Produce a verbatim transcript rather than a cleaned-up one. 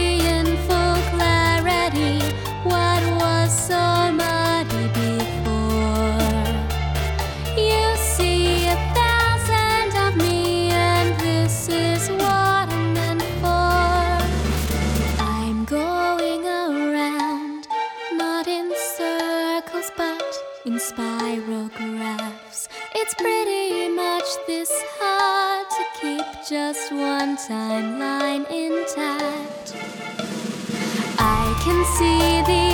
see in full clarity what was so muddy before. You see a thousand of me, and this is what I'm meant for. I'm going around, not in circles, but in spiral graphs. It's pretty much this hard to keep just one timeline intact. I can see the